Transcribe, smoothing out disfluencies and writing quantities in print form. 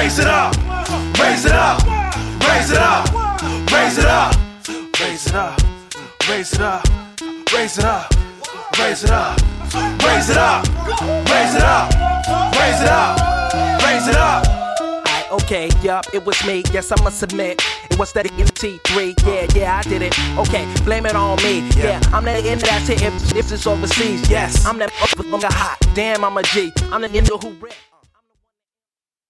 raise it up, raise it up, raise it up, raise it up, raise it up, raise it up, raise it up, raise it up, raise it up, raise it up, raise it up, raise it up. Okay, yup, it was me, yes, I must admit. It was that in T3, yeah, I did it. Okay, blame it on me, yeah, I'm the end of that shit if it's overseas, yes. I'm that hot, damn, I'm a G, I'm the end of who rip.